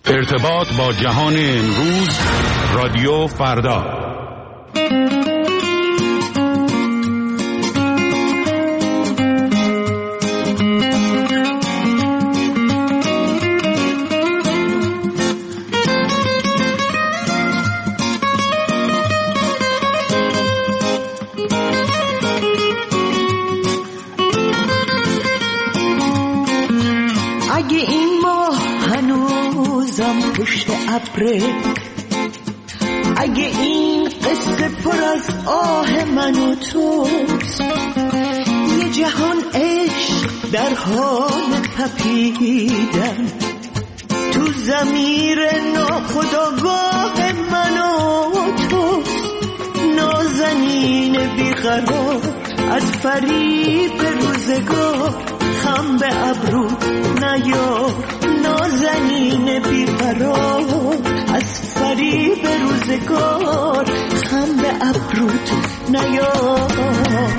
ارتباط با جهان امروز، رادیو فردا. اگه این ماه هنوزم پشت ابره، اگه این قصه پر از آه من و توست، یه جهان عشق در حال تپیدن تو ضمیر ناخودآگاه من و توست، نازنین بیقرار از فریب روزگار، خم به ابروت نیار، نازنین بیقرار از فریب روزگار، خم به ابروت نیار.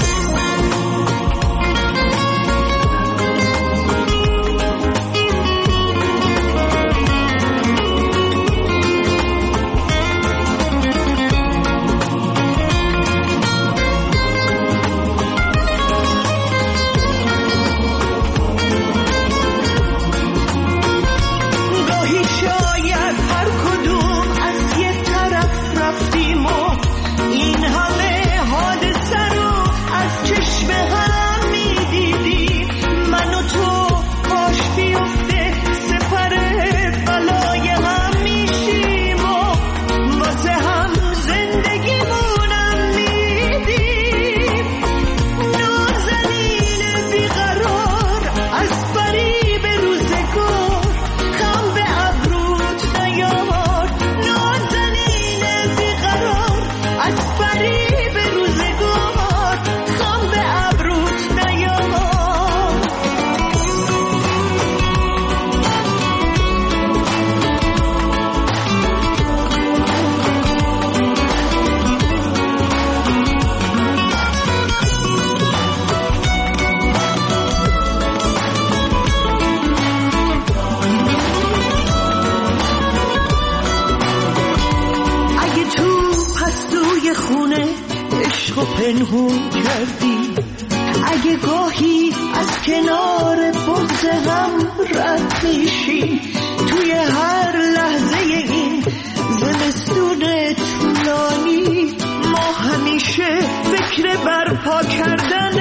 پنهون کردی، اگه گاهی از کنار بغض هم رد میشی، توی هر لحظه این زمستون طولانی ما همیشه فکر برپا کردن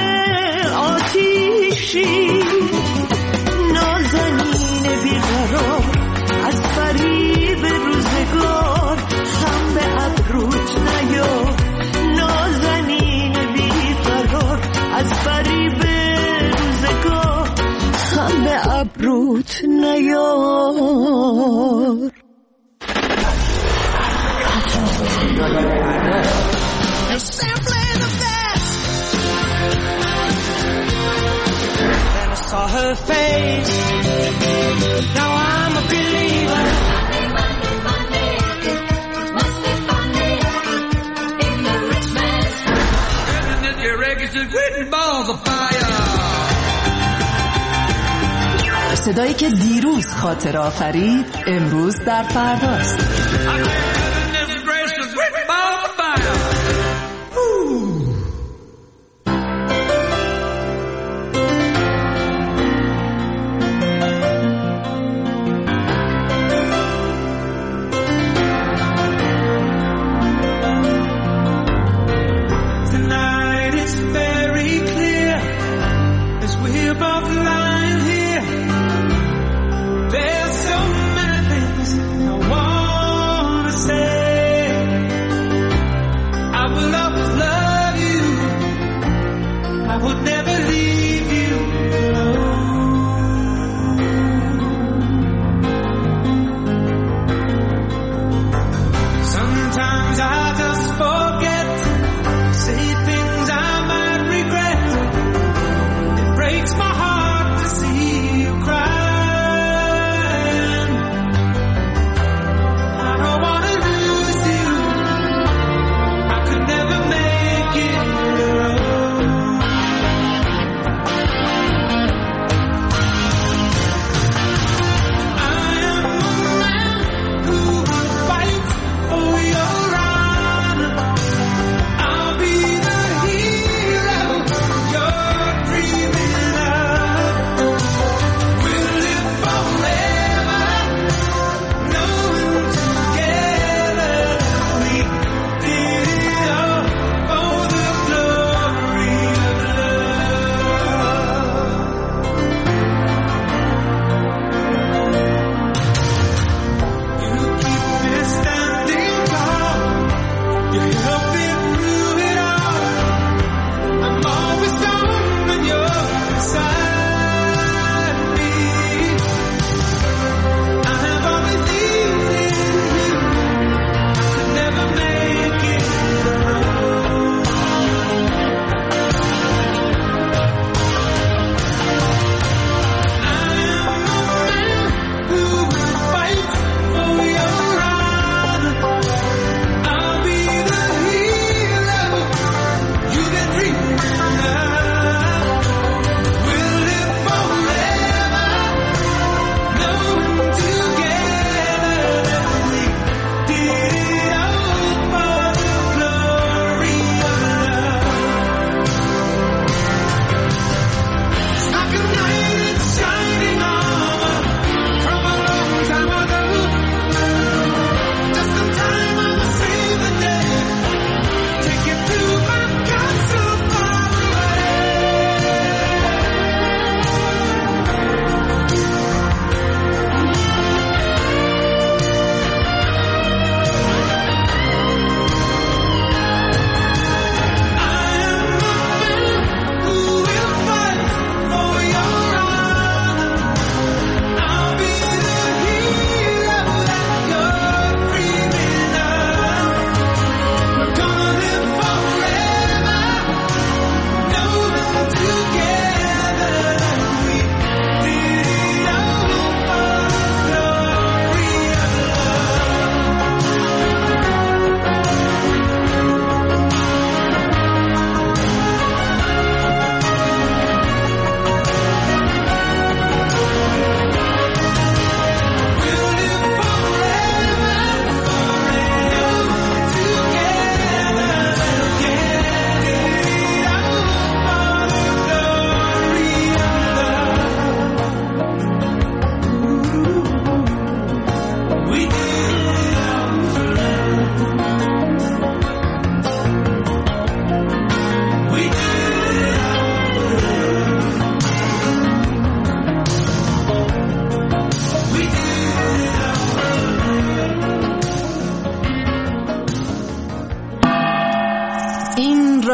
آتیشی، نازنین بیقرار از فریب روزگار، خم به ابروت نیار، از فریب روزگار، خم به ابروت نیار. You're simply the best. Then I saw her face. Now I'm a believer. صدایی که دیروز خاطر آفرید امروز در فرداست.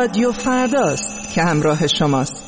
رادیو فرداست که همراه شماست.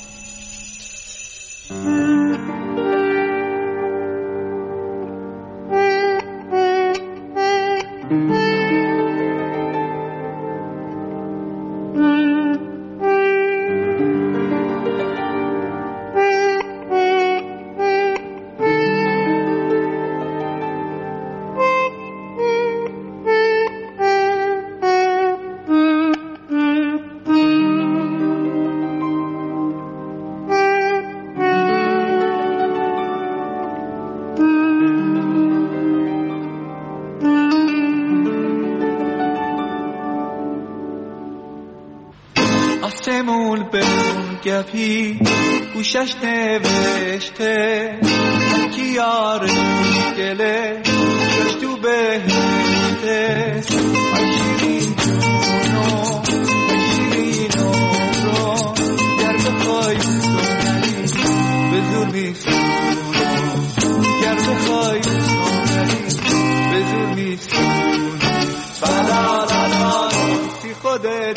آسمون به اون گپی گوشش نوشته کی یار دله جاش تو بهشته شیرین جونو شیرین رو گر بخوای سونری به زور میسونو گر بخوای سونری به زور میسونو بلا لا سی خودت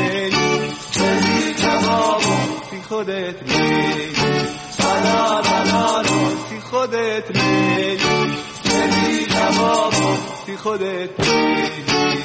خودت میگی لا لا لا سی خودت میگی ببین جوابو سی خودت میگی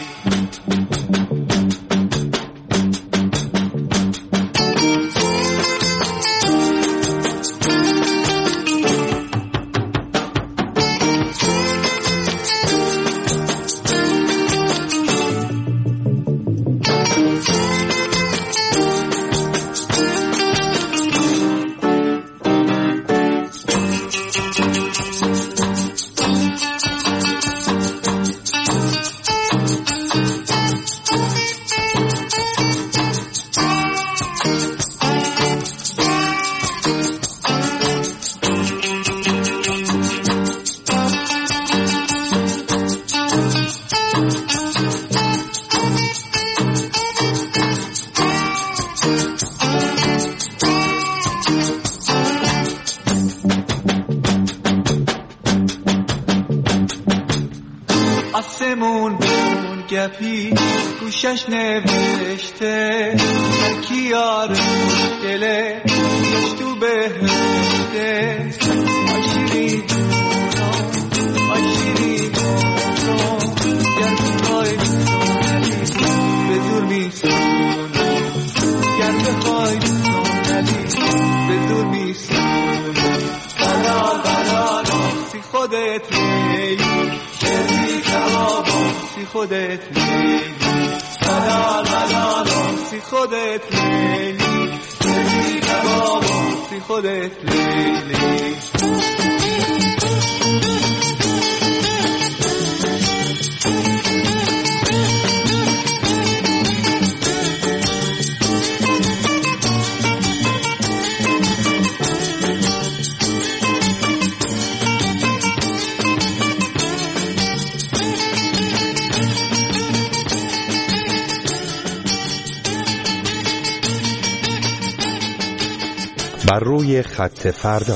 آسمون به اون گپی گوشش نوشته کی یار دله جاش تو بهشته آشیرین جونو آشیرین جونو گر بخوای سونری به زور میسونو گر بخوای سونری به زور میسونو بلا بلا سی خودت میگی سی خودت میگی بلا بلا سی خودت میگی ببین جوابو سی خودت میگی بر روی خط فردا.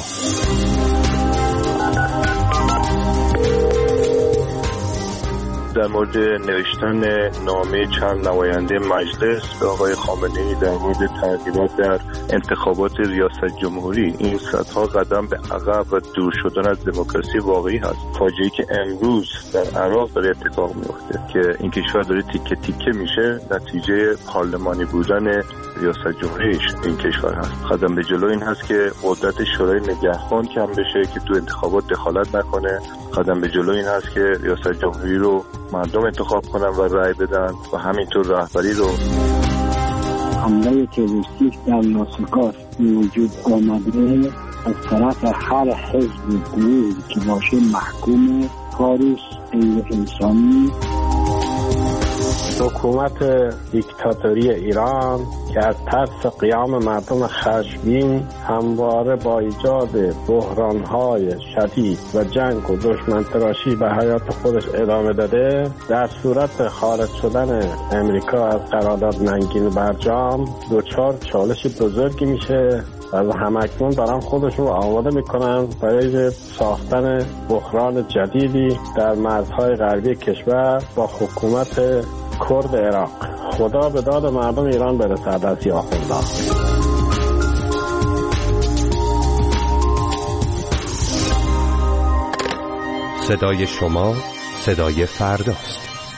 در مورد نوشتن نامه چند نماینده مجلس به آقای خامنه‌ای در مورد تغییرات در انتخابات ریاست جمهوری، این صدها قدم به عقب و دور شدن از دموکراسی واقعی هست. فاجعه‌ای که امروز در عراق داره اتفاق میفته که این کشور داره تیکه تیکه میشه، نتیجه پارلمانی بودن ریاست جمهوریش این کشور هست. قدم به جلو این هست که قدرت شورای نگهبان کم بشه که تو انتخابات دخالت نکنه. قدم به جلو این هست که ریاست جمهوری رو مردم انتخاب کنن و رأی بدن و همینطور رهبری رو. حمله تروریستی در ناسکار وجود آمده از طرف هر حزب گروه که باشه محکوم کاریش غیر انسانی. حکومت دیکتاتوری ایران که از ترس قیام مردم خشمگین همواره با ایجاد بحران‌های شدید و جنگ و دشمن تراشی به حیات خودش ادامه داده، در صورت خارج شدن امریکا از قرارداد ننگین برجام دچار چالش بزرگی میشه و همکنون دارن خودشون آماده میکنن برای ساختن بحران جدیدی در مرزهای غربی کشور با حکومت کرد عراق. خدا به داد مردم ایران برسد از آخونده. صدای شما صدای فرداست.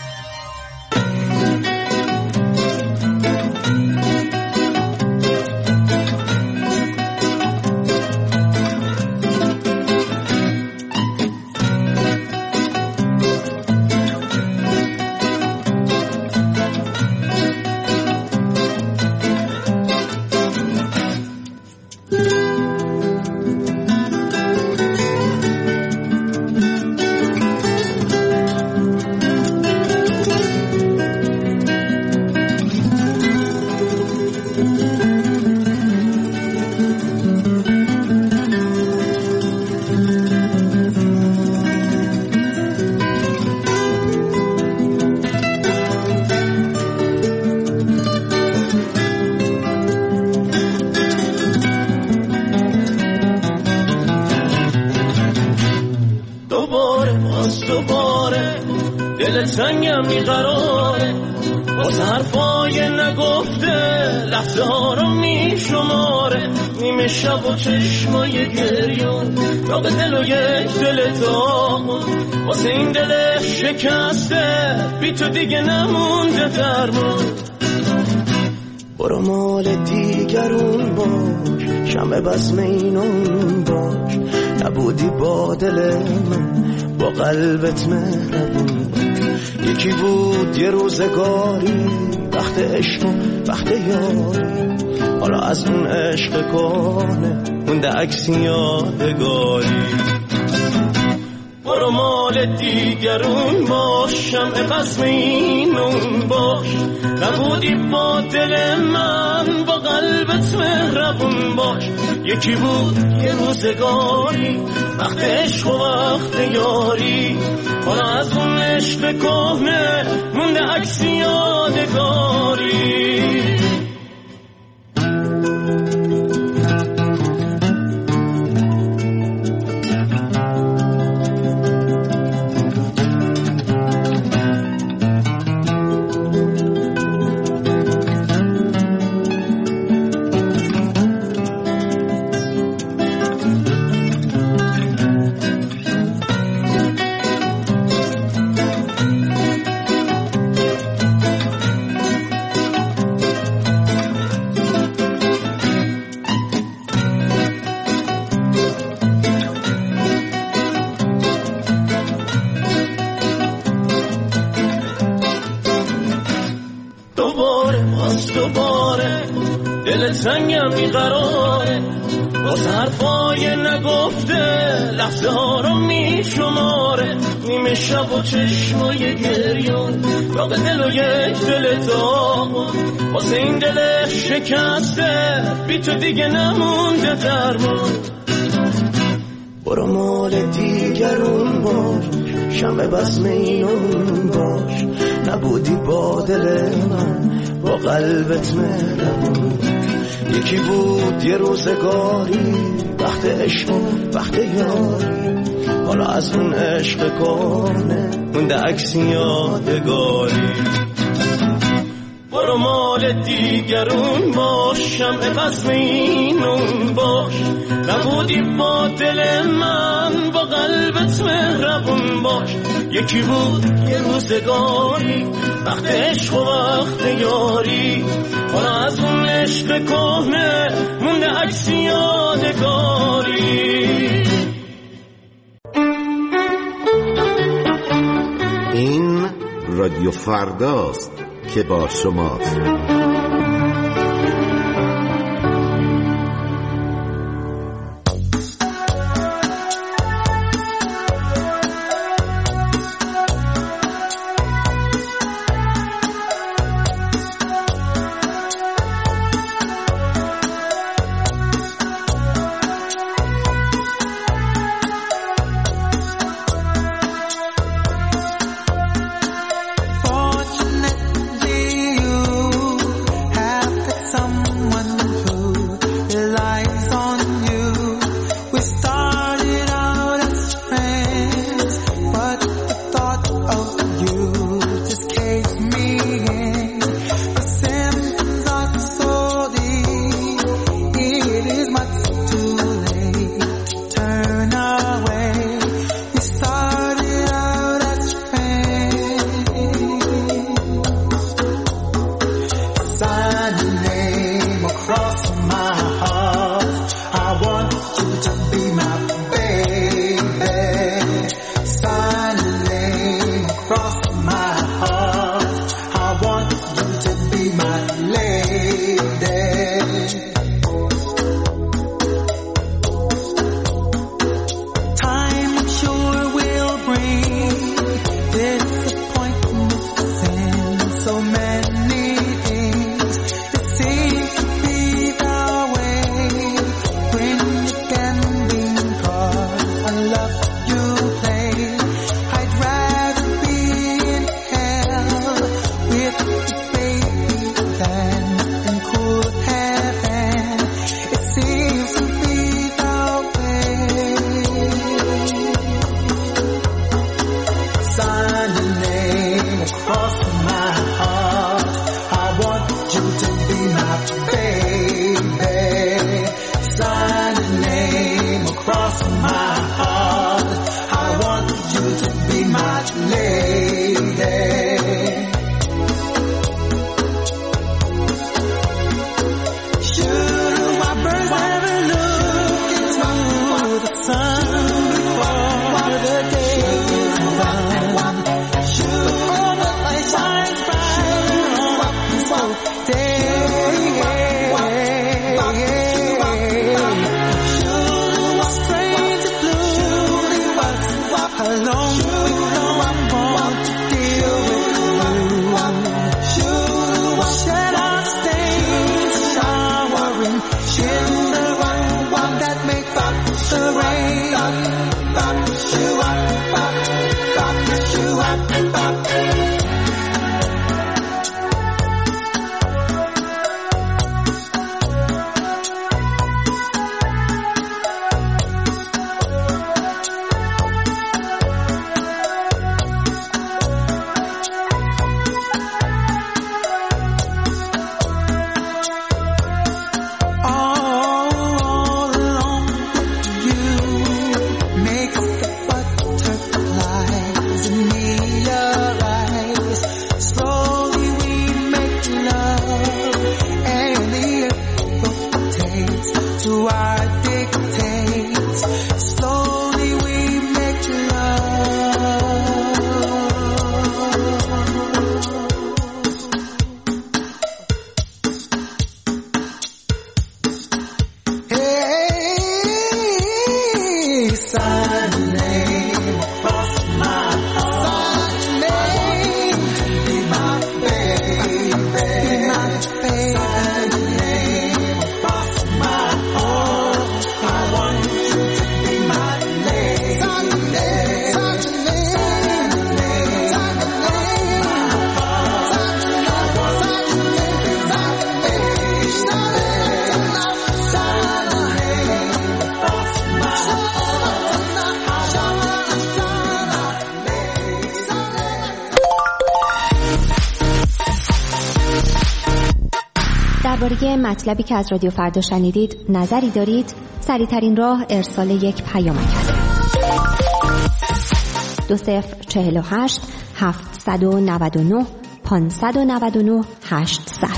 سنگم میقراره باز حرفای نگفته لحظه ها رو میشماره نیمه شب و چشمای گریون را به دل و یک دل داغون واسه این دل شکسته بی تو دیگه نمونده درمون برو مال دیگرون باش شمع بزم اینون باش نبودی با دل من با قلبت مهربون یکی بود یه روزگاری وقت عشق و وقت یاری حالا از اون عشق کهنه مونده عکس یادگاری برو مال دیگرون باش شمع بزم اینون باش نبودی با دل من با قلبت مهربون باش یکی بود یه روزگاری وقت عشق و وقت یاری حالا از اون عشق کهنه مونده عکس یادگاری سنگم بیقراره باز حرفای نگفته لحظه ها رو میشماره نیمه شب و چشمای گریون را به دل و یک دل داغون واسه این دل شکسته بی تو دیگه نمونده درمون برو مال دیگرون باش شمع بزم اینون باش نبودی با دل من با قلبت مهربون یکی بود یه روزگاری وقت عشق و وقت یاری حالا از اون عشق کهنه مونده عکس یادگاری برو مال دیگرون باش شمع بزم اینون باش نبودی با دل من با قلبت مهربون باش یکی بود یه روزگاری وقت عشق و وقت یاری حالا از اون عشق کهنه مونده عکس یادگاری این رادیو فرداست که با شماست. Fortunately, you alone with no one want to deal with you. Shed our stains, showering in the one that makes up the rain. درباره مطلبی که از رادیو فردا شنیدید نظری دارید؟ سریع‌ترین راه ارسال یک پیامک است. 2048 799 599 800.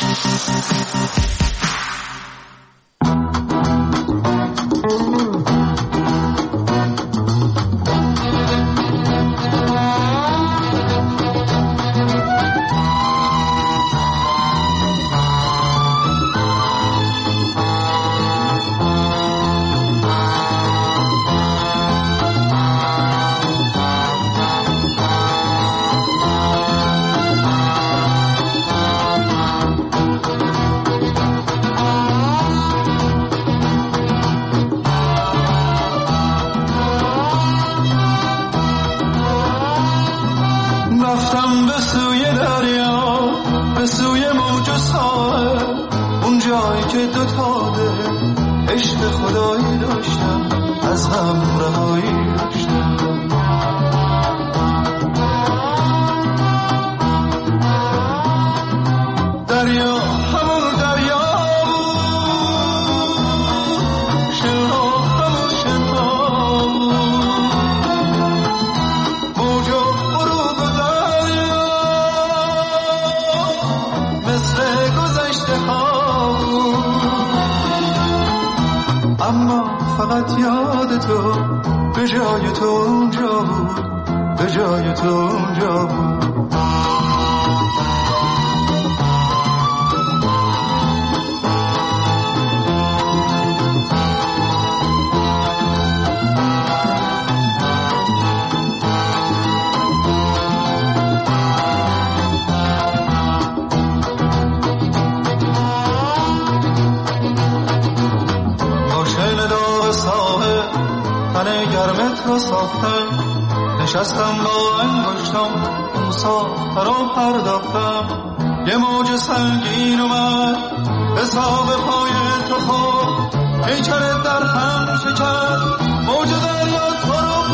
نشستم با انگشتم اون ساخته را پرداختم، یه موج سنگین اومد به ساب پای تو خود، پیکرت در هم شکست، موج دریا تو رو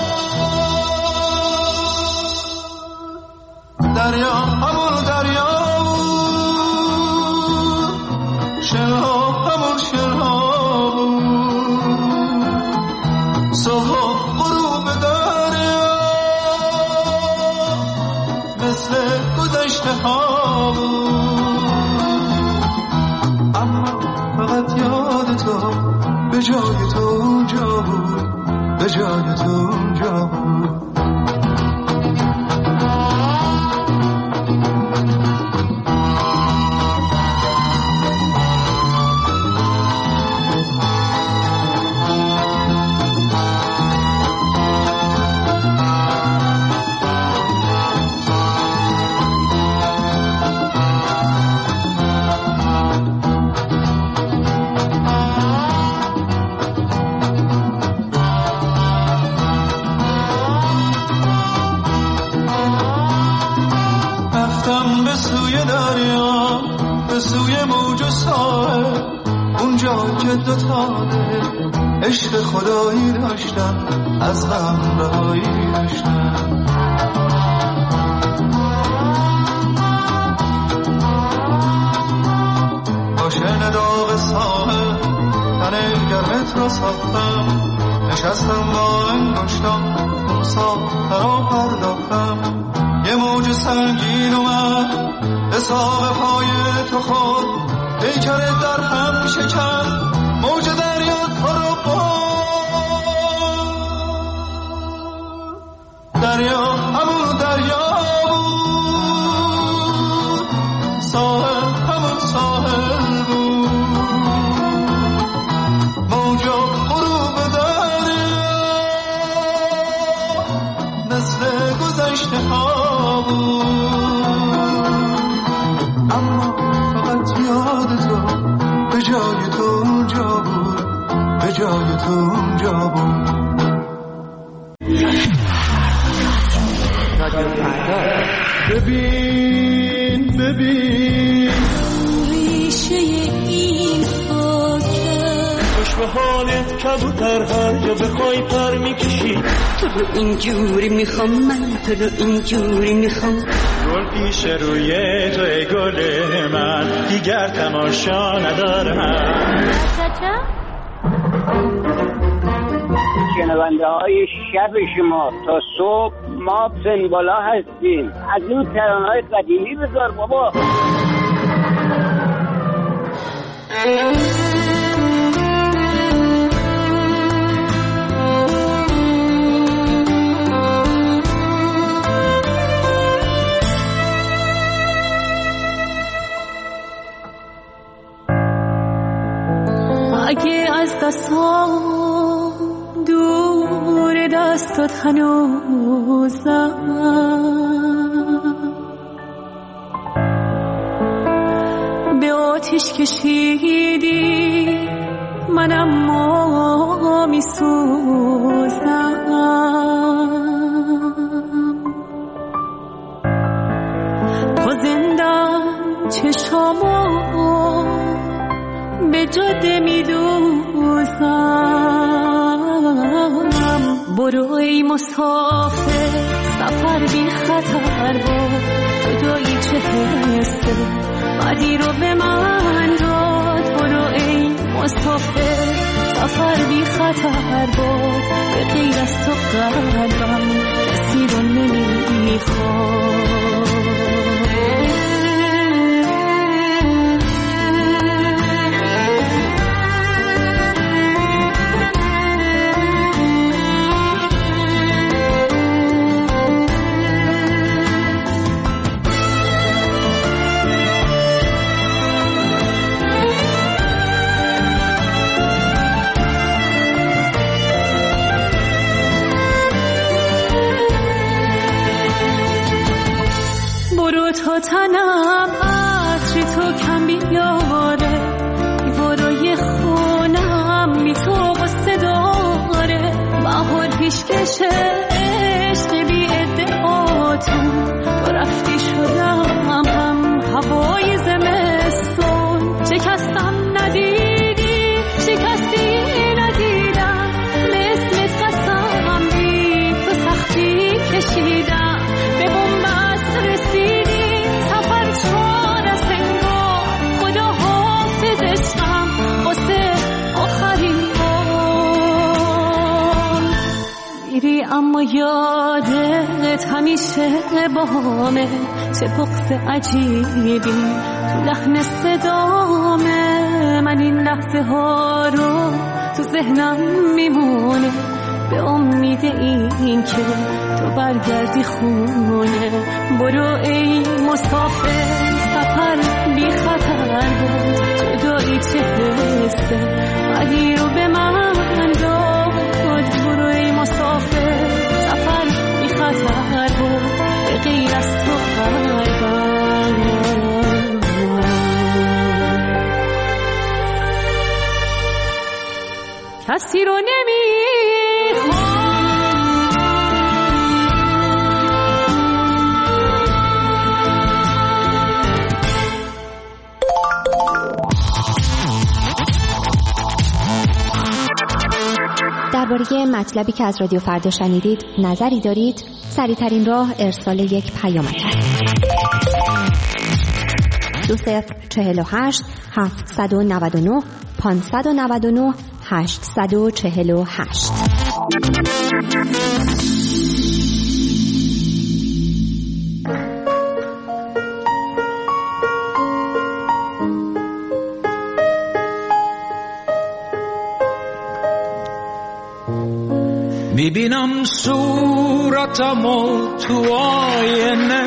بود. دریا همون دریا بود، شنها همون شنها بود، صبح غروب دریا مثل گذشته ها بود. اما فقط یاد تو به جای تو اونجا بود، به جای تو اونجا بود. که دوتانه عشق خدایی داشتم، از غم رهایی داشتم. باشن داغ ساحل تن گرمت را ساختم، نشستم با انگشتم مسافر را پرداختم. یه موج سنگین اومد به ساق پای تو خود، پیکرت در هم شکست، موج دریا تو رو برد. دریا همون دریا بود، ساحل همون ساحل بود، موجا غروب دریا مثل گذشته ها بود. اما فقط یاد تو به جای تو اونجا بود، به جای تو اونجا بود. ببین ببین ریشه این خاکه، خوش به حالت کبوتر هر جا بخوای پر میکشی. تو رو اینجوری میخوام، من تو رو اینجوری میخوام. گل پیش روی توی گل من، دیگر تماشا ندارم. شنونده های شب شما تا صبح ما پنبالا هستیم. از این ترانه‌های قدیمی بذار بابا. اگه از دستام دور دستات هنوزم، به آتیش کشیدی منم ما میسوزم. تا زندم چشامو به جاده میدوزم. برو ای مسافر سفر بی خطر بود، جدایی چه حسه بعدی رو به من داد. برو ای مسافر سفر بی خطر بود، به غیر از تو قلبم کسی رو نمیخواد. تا تنم عطر تو کم بیاره، دیوارای خونم بی تو قصه داره. بهار پیشکش عشق بی ادعاتون، تو رفتی شدم هم هوای زمستون. شکستم ندیدی، شکستی ندیدم، مثل قسم بی تو سختی کشیدم. به بنبست رسیدی اما یادت همیشه بامه، چه بغض عجیبی تو لحن صدامه. من این لحظه ها رو تو ذهنم میمونه، به امید این که تو برگردی خونه. برو ای مسافر سفر بی خطر بود، جدایی چه حسه بعدی رو به من داد. برو ای مسافر سفر بی خطر بود، به غیر از تو قلبم کسی رو نمیخوام. مطلبی که از رادیو فردا شنیدید نظری دارید، سریع‌ترین راه ارسال یک پیامک است. 2048 799 599 848. میبینم صورتمو تو آینه،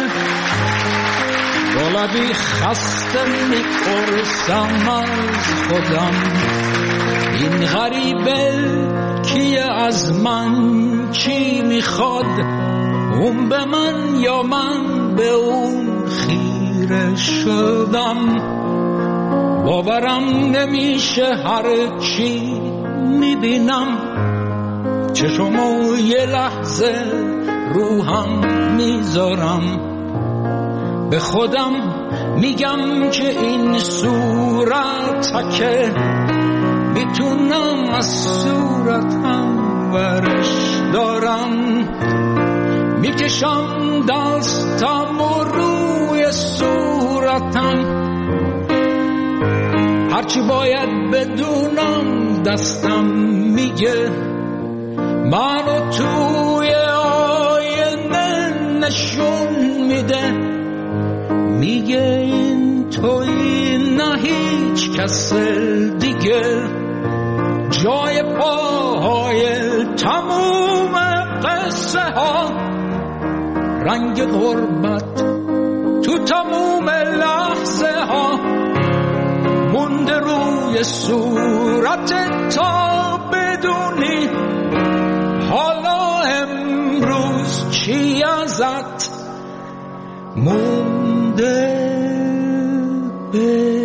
گلابی خسته میپرسم از خودم این غریبه کیه، از من چی میخواد، اون به من یا من به اون خیره شدم. باورم نمیشه هر چی میبینم، چشمو یه لحظه روحم میذارم، به خودم میگم که این صورتکه میتونم از صورتم ورش دارم. میکشم دستم و روی صورتم، هرچی باید بدونم دستم میگه، منو توی آینه نشون میده، میگه این توی نه هیچ کس دیگه، جای پاهای تموم قصه ها، رنگ غربت تو تموم لحظه ها، مونده روی صورت تا بدونی حالا امروز چی ازت مونده به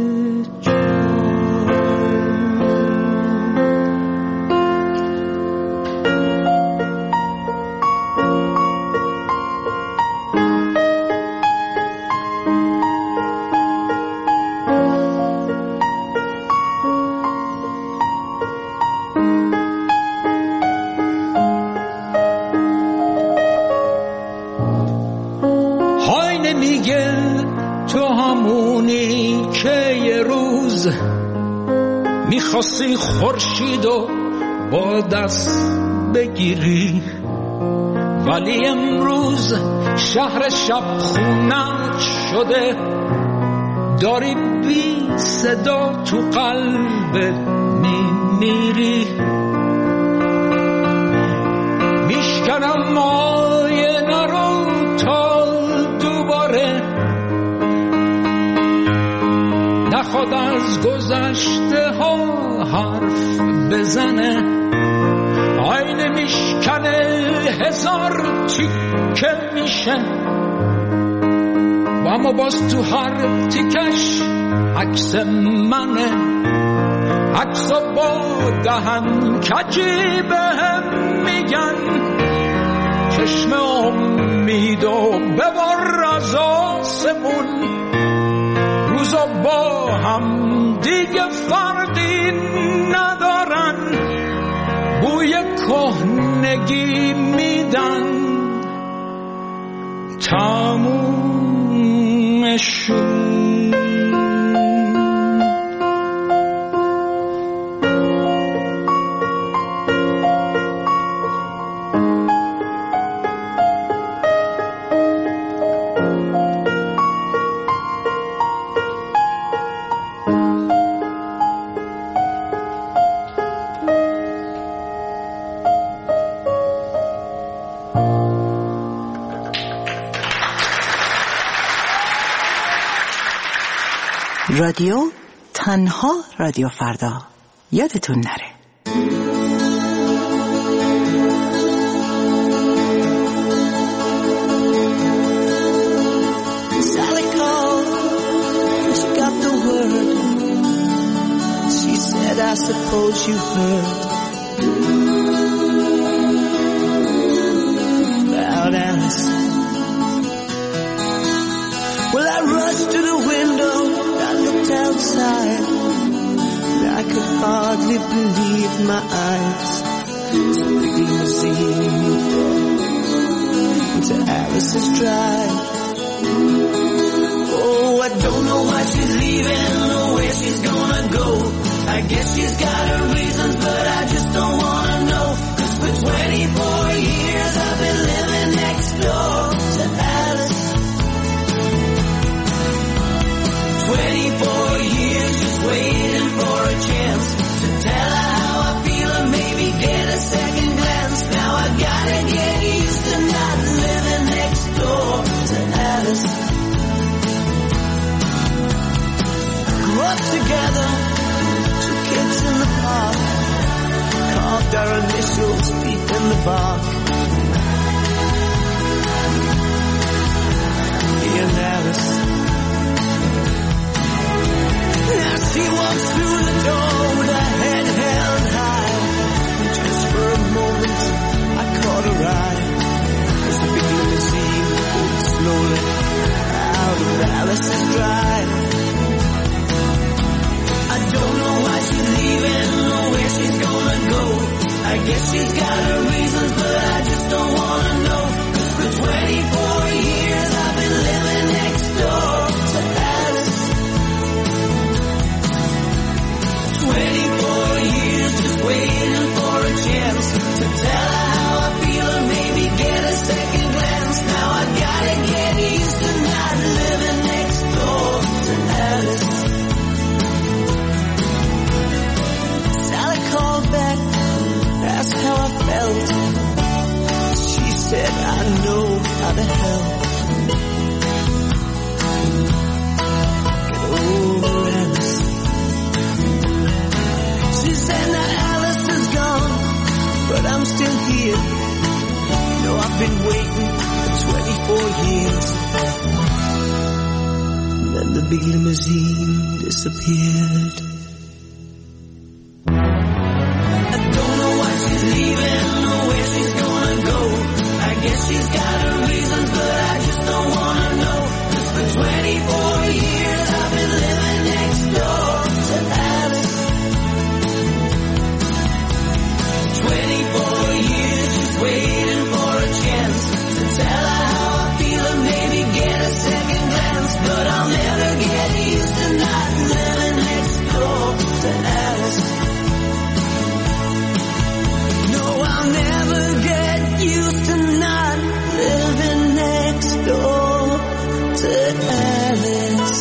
میخواستی خورشیدو با دست بگیری، ولی امروز شهر شب خونت شده، داری بی صدا تو قلبت میمیری. میشکنم آینه رو تا دوباره نخواد از گذشته ها حرف بزنه، آینه میشکنه هزار تیکه میشه، و اما باز تو هر تیکش عکس منه، عکسا با دهن کجی بهم میگن، چشم امیدو ببر از آسمون، روزا با هم دیگه فرقی ندارن، بوی کهنگی میدن، تمومشون. رادیو تنها رادیو فردا، یادتون نره. Sally called, she got the word. She said, I suppose you heard about Alice. Well, I rushed to the window, I looked outside, and I could hardly believe my eyes. to Alice's drive. Oh, I don't know why she's leaving or where she's gonna go. I guess she's got her reasons, but I just don't wanna know. 'Cause for 24 years I've been living next door to Alice. 24 years just waiting for a chance to tell her how I feel and maybe get a second glance. Now I gotta get used to not living next door to Alice. Grew up together, 2 kids in the park, carved our initials deep in the bark. Me and Alice. Now she walks through the door with her head held high. And just for a moment I caught her eye as the big limousine pulled slowly out of Alice's drive. I don't know why she's leaving or where she's gonna go. I guess she's got her reasons, but I just don't wanna know. 'Cause for 24 years I've been living next door to Alice. 24 years just waiting for a chance to tell her how I feel and maybe get a second glance. Now I gotta get used to not living next door to Alice. Sally called back, asked how I felt. She said I know how to help. Get over Alice. She said that Alice is gone, but I'm still here. You know I've been waiting for 24 years. And then the big limousine disappeared. I don't know why she's leaving or where she's gonna go. I guess she's got her reasons, but I just don't wanna know. 'Cause for 24 years I've been living next door to Alice. 24 years just waiting for a chance to tell her how I feel and maybe get a second glance. But I'll never get used to not living next door to Alice. No, I'll never get used to not living next door to Alice.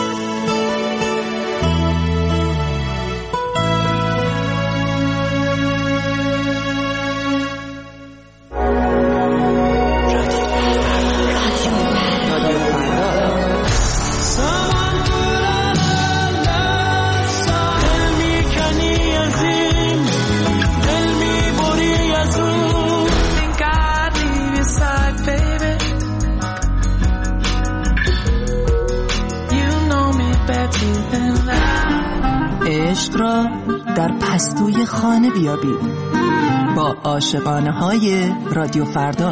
عشق را در پستوی خانه بیابید با عاشقانه های رادیو فردا.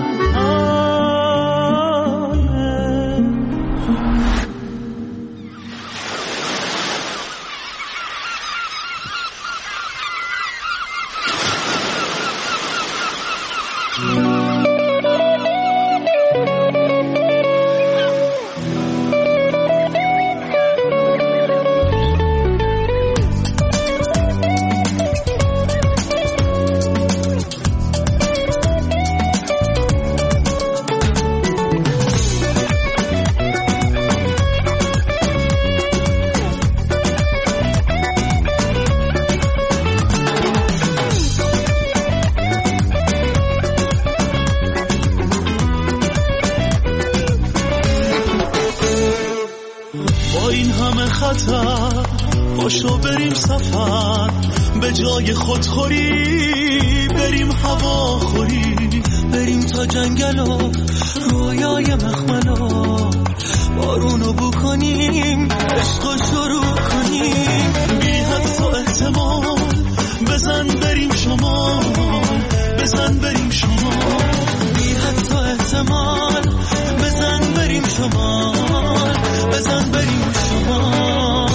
پاشو بریم سفر به جای خودخوری، بریم هواخوری، بریم تا جنگل و رویای مخملا، بارونو بو کنیم، عشقو شروع کنیم، بی حدس و احتمال بزن بریم شمال، بزن بریم شمال، بی حدس و احتمال بزن بریم شمال، بزن بریم شمال.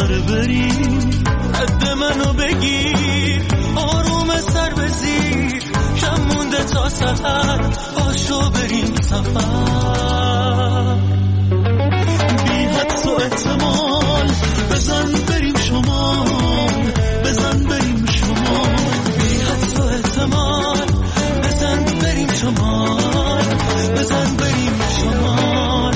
دوباره بریم، رد منو بگیر، آروم سر بزیر، کم مونده تا سحر، پاشو بریم سفر. بی حدس و احتمال بزن بریم شمال، بزن بریم شمال، بی حدس و احتمال بزن بریم شمال، بزن بریم شمال.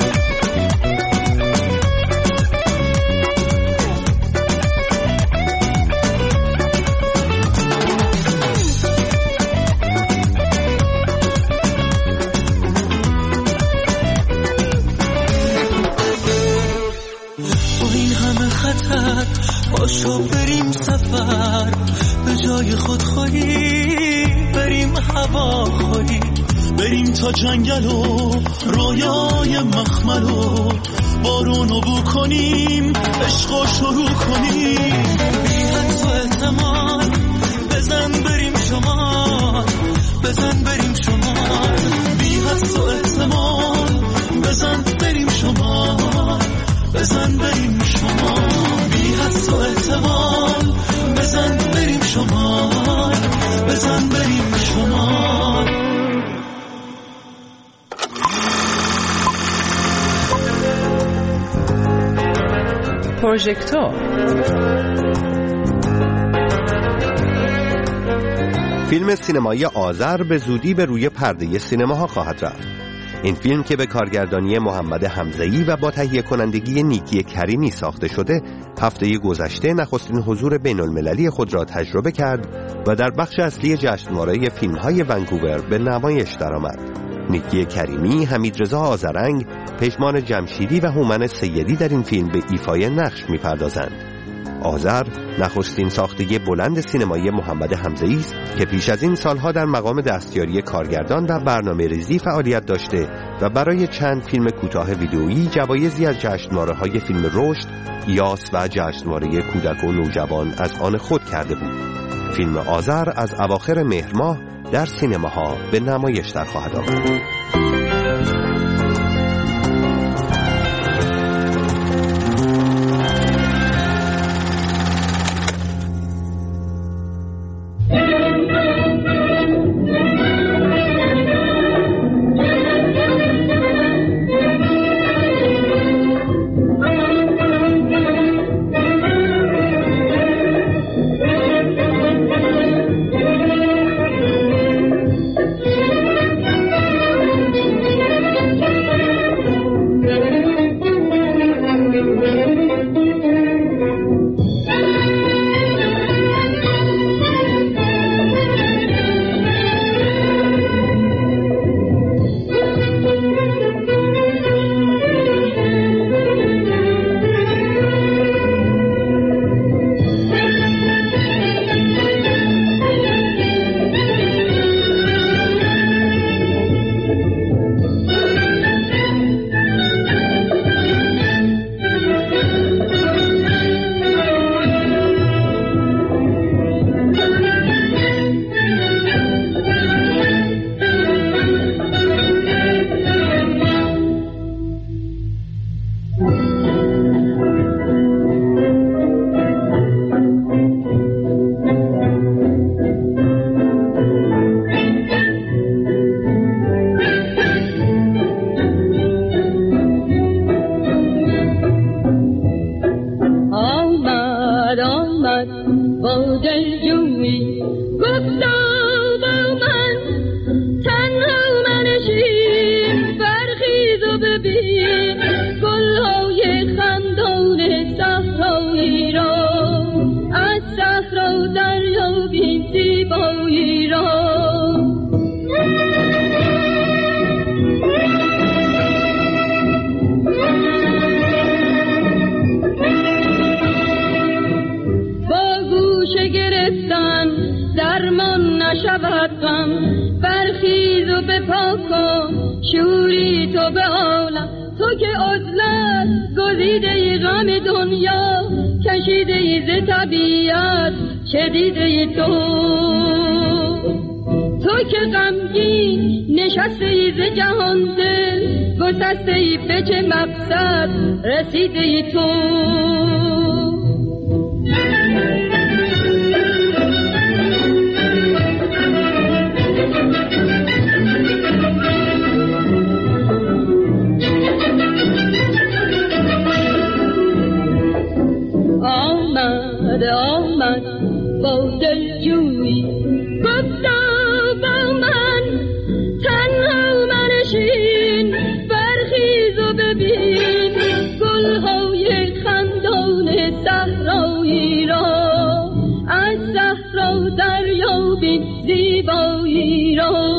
پاشو بریم سفر، به جای خودخواهی بریم هواخواهی، بریم تا جنگل و رویای مخمل و بارونو بو کنیم، عشقو شروع کنیم. بی حدس و احتمال بزن بریم شمال، بزن بریم شمال، بی حدس و احتمال بزن بریم شمال، بزن بریم شمال، بی حدس و احتمال بزن بریم شمال، بزن بریم شمال. پروژکتور فیلم سینمایی آذر به زودی به روی پرده سینماها خواهد رفت. این فیلم که به کارگردانی محمد حمزه‌ای و با تهیه کنندگی نیکی کریمی ساخته شده، هفته گذشته نخستین حضور بین المللی خود را تجربه کرد و در بخش اصلی جشنواره فیلم‌های ونکوور به نمایش درآمد. نیکی کریمی، حمیدرضا آذرنگ، پژمان جمشیدی و هومن سیدی در این فیلم به ایفای نقش می‌پردازند. آذر نخستین ساختگی بلند سینمایی محمد حمزه‌ای است که پیش از این سالها در مقام دستیاری کارگردان و برنامه‌ریزی فعالیت داشته و برای چند فیلم کوتاه ویدئویی جوایزی از جشنواره‌های فیلم رشد، یاس و جشنواره کودک و نوجوان از آن خود کرده بود. فیلم آذر از اواخر مهر ماه در سینماها به نمایش در خواهد آمد. شوری تو به عالم، تو که عزلت گزیده ای غم دنیا، کشیده ای ز طبیعت شدیده ای تو که غمگین نشسته ای ز جهان دل، گسسته ای به چه مقصد رسیده ای تو. آمد با دلجویی گفتا با من تنها منشین برخیز و ببین گلهای خندان صحرایی را از صحرا دریابی زیبایی را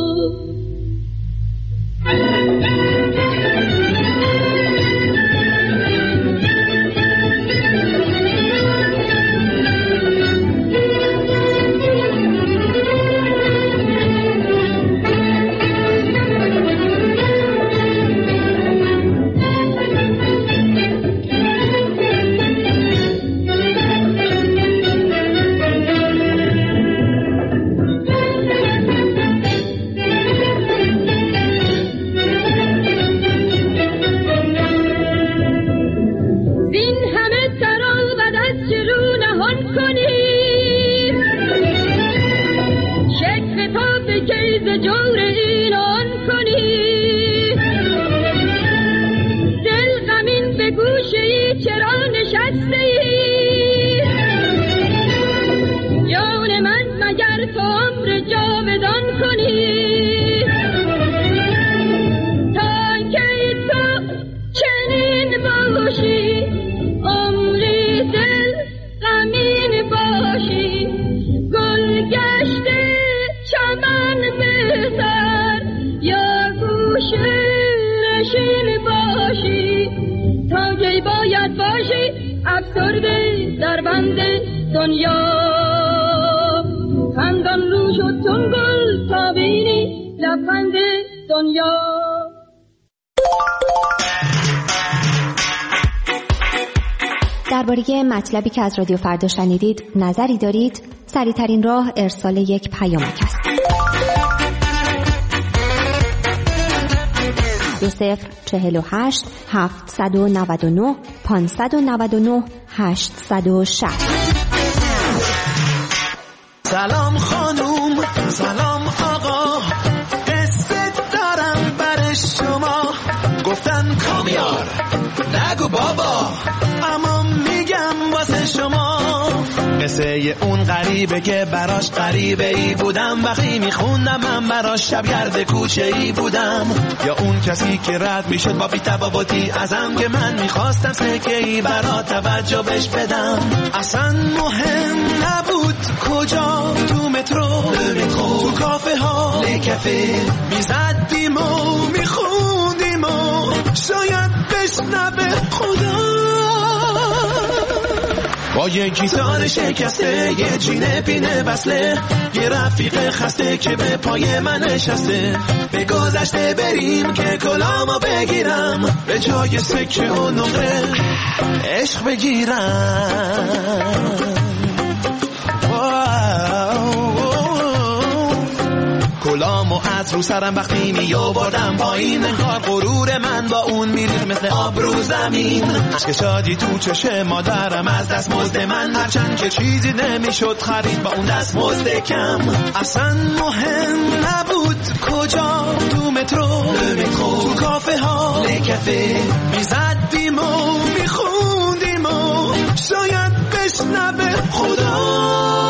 درباره مطلبی که از رادیو فردا شنیدید نظری دارید؟ سریع‌ترین راه ارسال یک پیامک است. 2048 799 599 860. سلام خانوم، سلام آقا، قصه دارم برای شما. گفتن کامیار نگو بابا، اما میگم واسه شما. قصه اون غریبه که براش غریبه ای بودم، وقتی میخوندم من براش شبگرد کوچه ای بودم. یا اون کسی که رد میشد با بی‌تفاوتی ازم، که من میخواستم سکه ای برا توجه بش بدم. اصلا مهم نبود کجا، تو مترو، تو کافه ها، کافه میزدیم و میخوندیم و شاید بشنوه خدا. با یه گیتار شکسته، یه جینه پینه بسله، یه رفیق خسته که به پای من نشسته. به گذشته بریم که کلامو بگیرم، به جای سکه و نمره عشق بگیرم. کلامو از رو سرم وقتی می آوردم پایین، انگار غرور من با اون میرید مثل آب رو زمین. عشق شادی تو چشم مادرم از دست مزد من، هرچند که چیزی نمیشد خرید با اون دست مزد کم. اصلا مهم نبود کجا، تو مترو، تو کافه ها، کافه میزدیم و میخوندیم و شاید بشنوه خدا.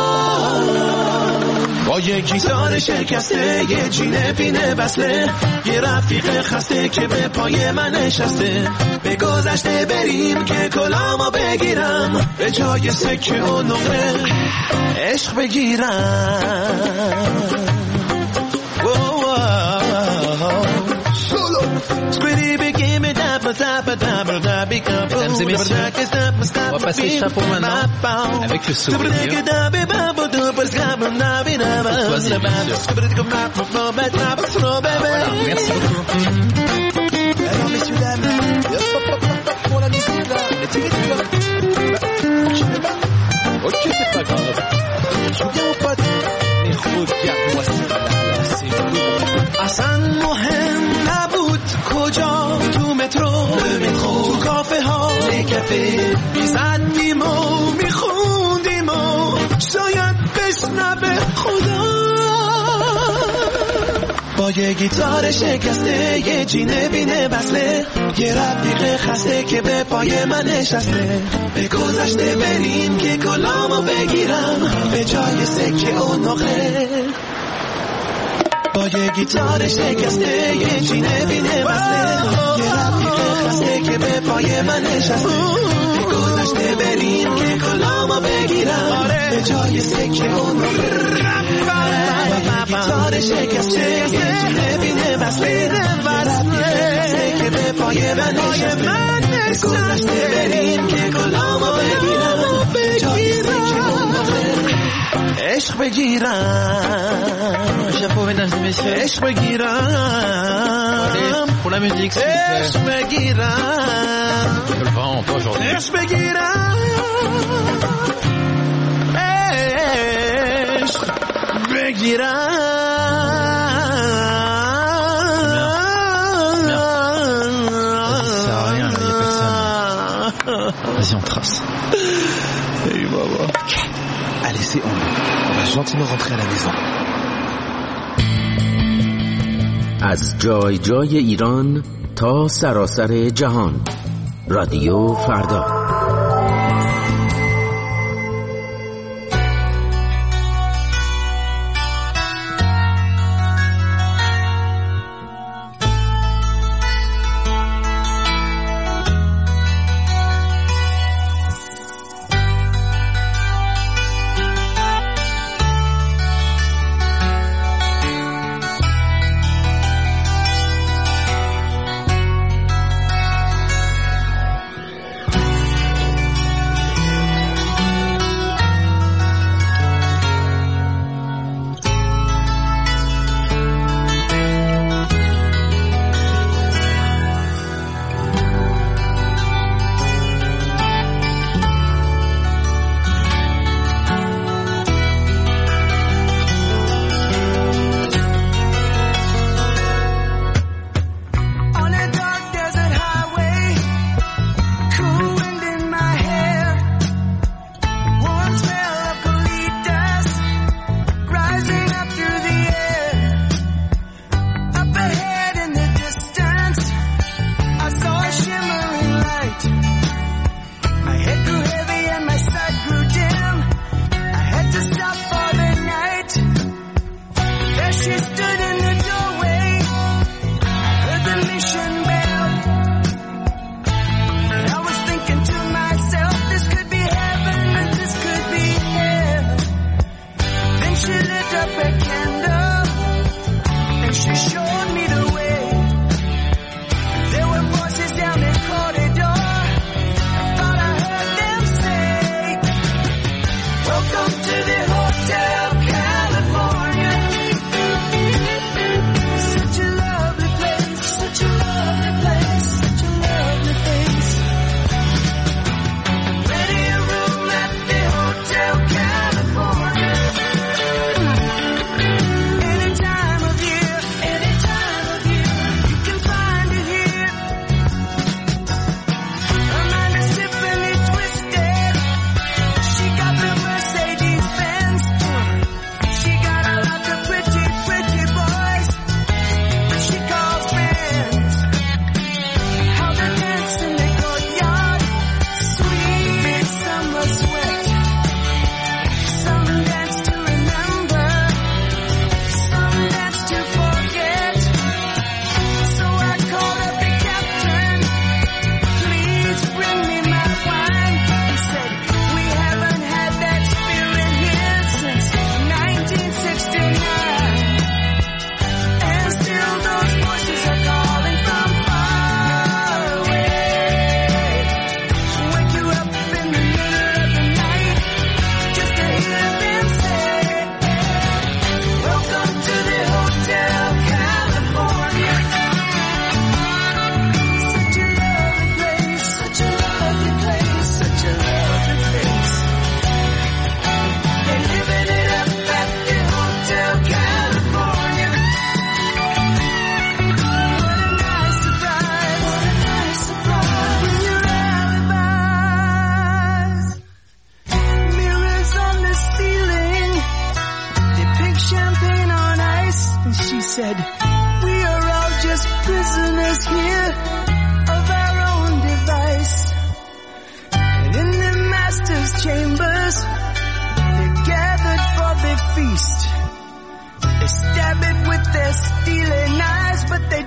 با یه گیتار شکسته، یه جینه پینه بسله، یه رفیق خسته که به پای من نشسته. به گذشته بریم که کلامو بگیرم، به جای سکه و نمره عشق بگیرم. On va passer chapeau maintenant avec le souvenir. Voilà, merci beaucoup. Alors messieurs dames, pour la musique là, ok, c'est pas grave. Je vous dis mon pote, mais regarde-moi ça là, c'est beau. اصلا مهم نبود کجا، تو مترو، تو کافه ها، کافه میزدیم و میخوندیم و شاید بشنوه خدا. با یه گیتار شکسته، یه جینه بینه بسله، یه رفیق خسته که به پای من نشسته. به گذشته بریم که کلامو بگیرم به جای سکه و نقره. با یه گیتار شکسته، یه جینه بینه بسته، یه رفیق خسته که به پای من نشسته. به گذشته بریم که کلامو بگیرم به جای سکه و نقره. گیتار شکسته، یه جینه بینه بسته، یه رفیق خسته که به پای من نشسته. به گذشته بریم که کلامو بگیرم به جای سکه و نقره. عشق بگیرم، عشق بگیرم، pour la musique, s'il vous plaît. عشق بگیرم، Le vent, pas aujourd'hui. عشق بگیرم، عشق Ça sert à rien, là, y a personne. Vas-y, on trace. Hey, baba. Allez, c'est on va gentiment rentrer à la maison. از جای جای ایران تا سراسر جهان، رادیو فردا. but they